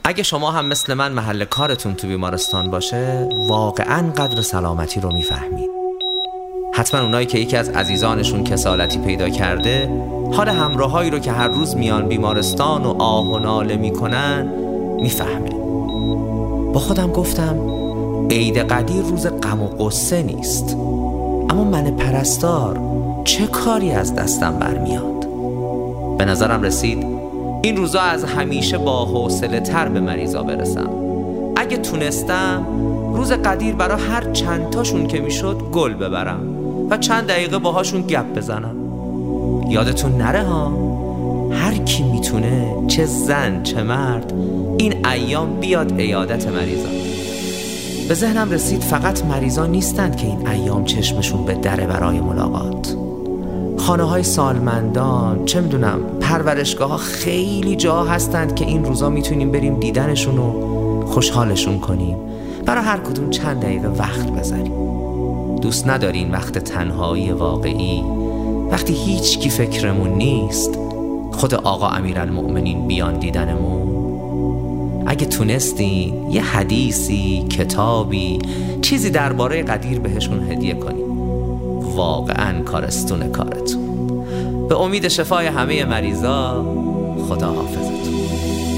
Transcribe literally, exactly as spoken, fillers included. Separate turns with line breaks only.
اگه شما هم مثل من محل کارتون تو بیمارستان باشه، واقعاً قدر سلامتی رو میفهمید. حتما اونایی که یکی از عزیزانشون کسالتی پیدا کرده، حال همراهایی رو که هر روز میان بیمارستان و آه و ناله میکنن میفهمه. با خودم گفتم عید قدیر روز غم و غصه نیست، اما من پرستار چه کاری از دستم برمیاد؟ به نظرم رسید این روزا از همیشه با حوصله تر به مریضا برسم. اگه تونستم روز قدیر برای هر چند تاشون که میشد گل ببرم و چند دقیقه باهاشون گپ بزنم. یادتون نره ها، هر کی میتونه، چه زن چه مرد، این ایام بیاد عیادت مریضا. به ذهنم رسید فقط مریضا نیستند که این ایام چشمشون به دره برای ملاقات. خانه های سالمندان، چه میدونم، پرورشگاه ها، خیلی جا هستند که این روزا میتونیم بریم دیدنشون و خوشحالشون کنیم، برای هر کدوم چند دقیقه وقت بذاریم. دوست ندارین وقت تنهایی واقعی، وقتی هیچ کی فکرمون نیست، خود آقا امیرالمؤمنین بیان دیدنمون؟ اگه تونستین یه حدیثی، کتابی، چیزی درباره قدیر بهشون هدیه کنین، واقعاً کارستون کارتون. به امید شفای همه مریضا، خدا حافظتون.